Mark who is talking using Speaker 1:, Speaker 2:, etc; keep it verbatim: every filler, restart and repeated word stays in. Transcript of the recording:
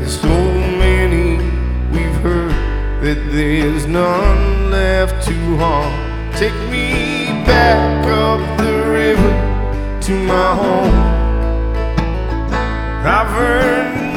Speaker 1: There's so many we've heard that there's none left to harm. Take me back up the river to my home. I've earned